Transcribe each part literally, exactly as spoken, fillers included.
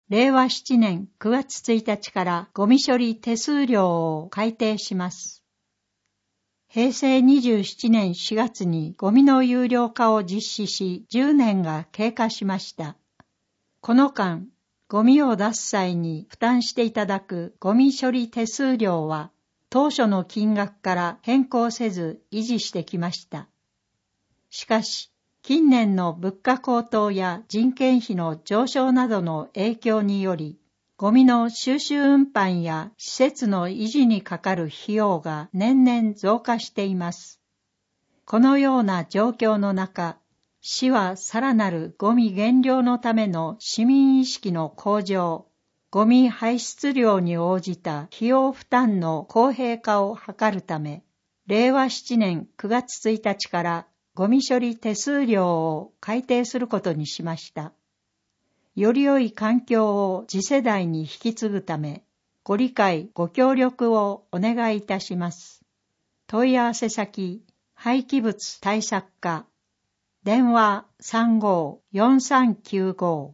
れいわななねんくがつついたちからゴミ処理手数料を改定します。へいせいにじゅうななねんしがつにゴミの有料化を実施し、じゅうねんが経過しました。この間、ゴミを出す際に負担していただくゴミ処理手数料は、当初の金額から変更せず維持してきました。しかし、近年の物価高騰や人件費の上昇などの影響により、ゴミの収集運搬や施設の維持にかかる費用が年々増加しています。このような状況の中、市はさらなるゴミ減量のための市民意識の向上、ゴミ排出量に応じた費用負担の公平化を図るため、れいわななねんくがつついたちからゴミ処理手数料を改定することにしました。より良い環境を次世代に引き継ぐため、ご理解ご協力をお願いいたします。問い合わせ先、廃棄物対策課、電話 さんごーよんさんきゅうご。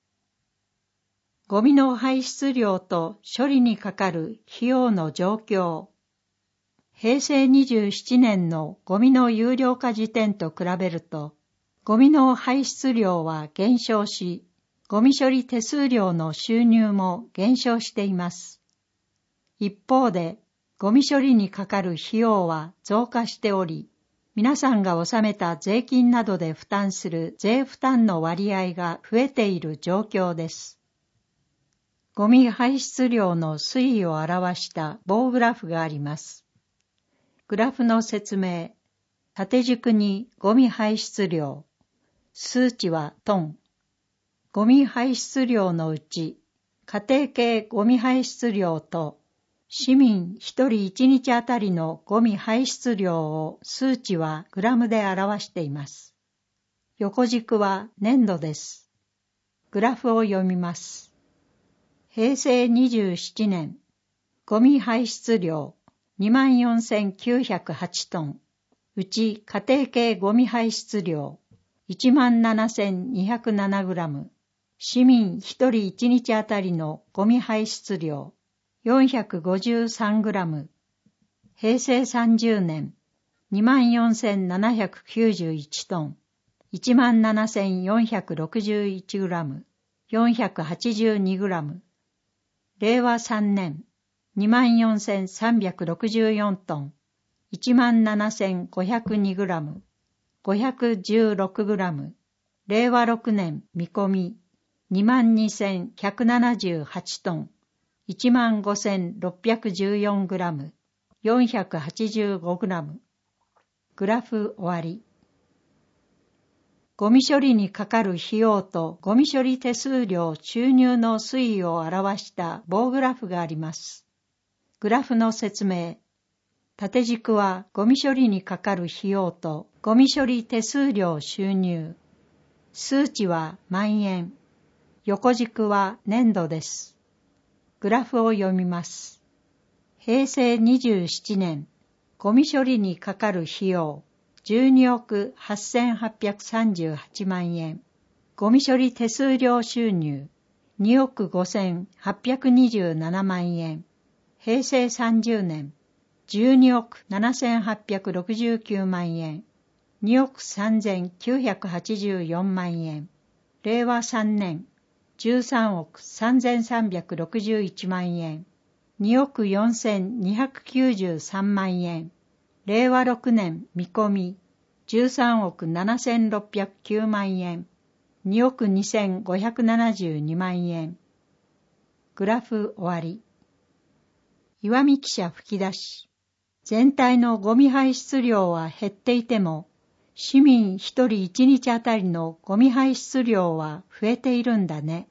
ゴミの排出量と処理にかかる費用の状況。へいせいにじゅうななねんのゴミの有料化時点と比べると、ゴミの排出量は減少し、ゴミ処理手数料の収入も減少しています。一方で、ゴミ処理にかかる費用は増加しており、皆さんが納めた税金などで負担する税負担の割合が増えている状況です。ゴミ排出量の推移を表した棒グラフがあります。グラフの説明。縦軸にゴミ排出量。数値はトン。ゴミ排出量のうち、家庭系ゴミ排出量と市民一人一日あたりのゴミ排出量を数値はグラムで表しています。横軸は年度です。グラフを読みます。へいせいにじゅうななねん、ゴミ排出量 にまんよんせんきゅうひゃくはち トン、うち家庭系ゴミ排出量 いちまんななせんにひゃくななグラム、市民一人一日あたりのゴミ排出量よんひゃくごじゅうさんグラム、へいせいさんじゅうねん にまんよんせんななひゃくきゅうじゅういち トン、いちまんななせんよんひゃくろくじゅういちグラム、よんひゃくはちじゅうにグラム、れいわさんねん にまんよんせんさんびゃくろくじゅうよん トン、いちまんななせんごひゃくにグラム、ごひゃくじゅうろくグラム、れいわろくねん見込み にまんにせんひゃくななじゅうはち トン、いちまんごせんろっぴゃくじゅうよんグラム、よんひゃくはちじゅうごグラム。グラフ終わり。ゴミ処理にかかる費用とゴミ処理手数料収入の推移を表した棒グラフがあります。グラフの説明。縦軸はゴミ処理にかかる費用とゴミ処理手数料収入。数値は万円。横軸は年度です。グラフを読みます。へいせいにじゅうななねん、ゴミ処理にかかる費用じゅうにおくはっせんはっぴゃくさんじゅうはちまんえん、ゴミ処理手数料収入におくごせんはっぴゃくにじゅうななまんえん、へいせいさんじゅうねん、じゅうにおくななせんはっぴゃくろくじゅうきゅうまんえん、におくさんぜんきゅうひゃくはちじゅうよんまんえん、れいわさんねん、じゅうさんおくさんぜんさんびゃくろくじゅういちまんえん、におくよんせんにひゃくきゅうじゅうさんまんえん、れいわろくねん見込みじゅうさんおくななせんろっぴゃくきゅうまんえん、におくにせんごひゃくななじゅうにまんえん。グラフ終わり。岩見記者吹き出し。全体のゴミ排出量は減っていても、市民一人一日あたりのゴミ排出量は増えているんだね。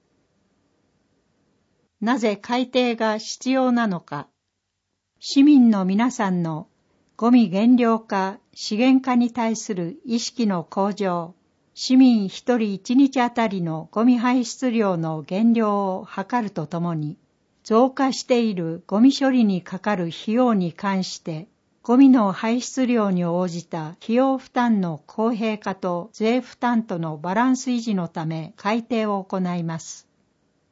なぜ改定が必要なのか。市民の皆さんのゴミ減量化、資源化に対する意識の向上、市民一人一日あたりのゴミ排出量の減量を図るとともに、増加しているゴミ処理にかかる費用に関して、ゴミの排出量に応じた費用負担の公平化と税負担とのバランス維持のため改定を行います。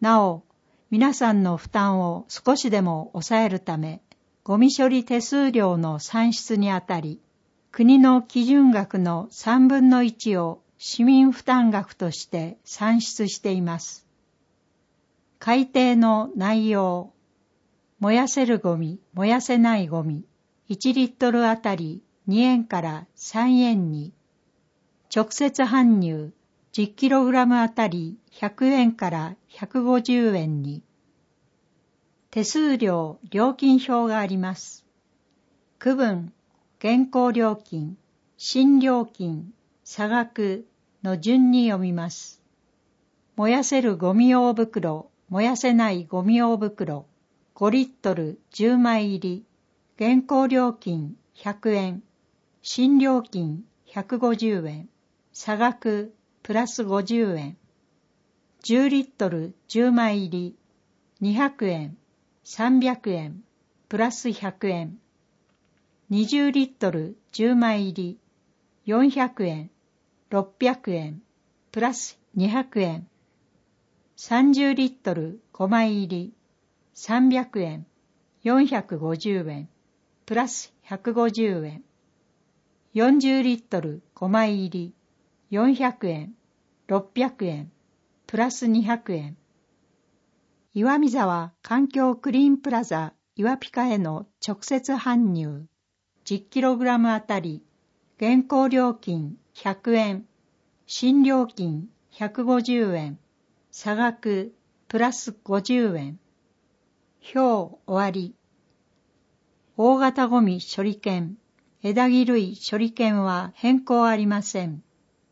なお、皆さんの負担を少しでも抑えるため、ゴミ処理手数料の算出にあたり、国の基準額の三分の一を市民負担額として算出しています。改定の内容、燃やせるゴミ、燃やせないゴミ、いちリットルあたりにえんからさんえんに、直接搬入じゅっキログラムあたりひゃくえんからひゃくごじゅうえんに、手数料料金表があります。区分、現行料金、新料金、差額の順に読みます。燃やせるゴミ用袋、燃やせないゴミ用袋、ごリットルじゅうまい入り、現行料金ひゃくえん、新料金ひゃくごじゅうえん、差額プラスごじゅうえん、じゅうリットルじゅうまい入り、にひゃくえん、さんびゃくえん、プラスひゃくえん、にじゅうリットルじゅうまい入り、よんひゃくえん、ろっぴゃくえん、プラスにひゃくえん、さんじゅうリットルごまい入り、さんびゃくえん、よんひゃくごじゅうえん、プラスひゃくごじゅうえん、よんじゅうリットルごまい入り、よんひゃくえん、ろっぴゃくえん、プラスにひゃくえん。岩見沢環境クリーンプラザ岩ピカへの直接搬入、じゅっキログラムあたり、現行料金ひゃくえん、新料金ひゃくごじゅうえん、差額プラスごじゅうえん。表終わり。大型ゴミ処理券、枝木類処理券は変更ありません。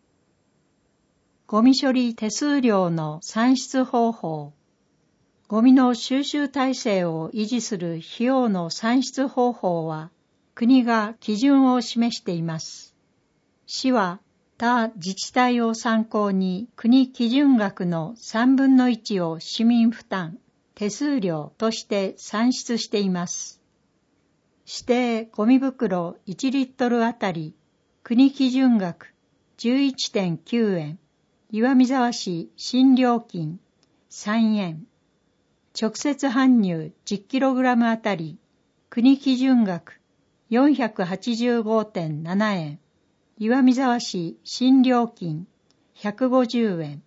ゴミ処理手数料の算出方法。ゴミの収集体制を維持する費用の算出方法は、国が基準を示しています。市は他自治体を参考に国基準額の三分の一を市民負担、手数料として算出しています。指定ゴミ袋いちリットルあたり国基準額 じゅういってんきゅうえん、岩見沢市新料金さんえん、直接搬入 じゅっキログラム あたり国基準額 よんひゃくはちじゅうごてんななえん、岩見沢市新料金ひゃくごじゅうえん。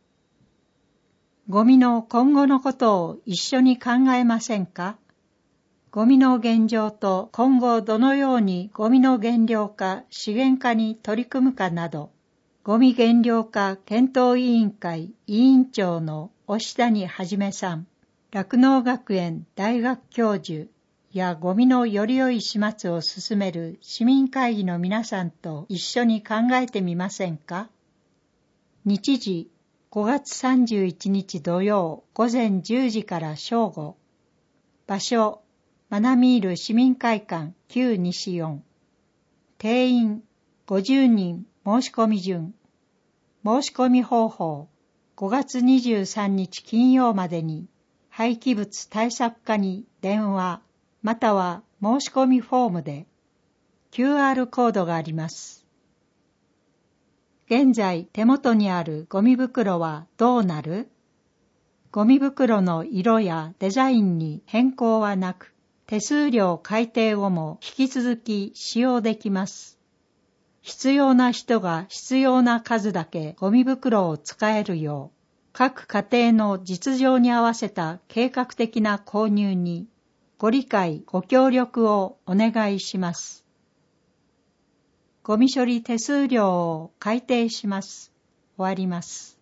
ゴミの今後のことを一緒に考えませんか？ゴミの現状と今後どのようにゴミの減量化、資源化に取り組むかなど、ゴミ減量化検討委員会委員長の押谷はじめさん、酪農学園大学教授やゴミのより良い始末を進める市民会議の皆さんと一緒に考えてみませんか？日時ごがつさんじゅういちにち土曜午前じゅうじから正午。場所マナミール市民会館旧西よん。定員ごじゅうにん申し込み順。申し込み方法ごがつにじゅうさんにち金曜までに廃棄物対策課に電話または申し込みフォームで キューアール コードがあります。現在手元にあるゴミ袋はどうなる？ゴミ袋の色やデザインに変更はなく、手数料改定後も引き続き使用できます。必要な人が必要な数だけゴミ袋を使えるよう、各家庭の実情に合わせた計画的な購入にご理解ご協力をお願いします。ゴミ処理手数料を改定します。終わります。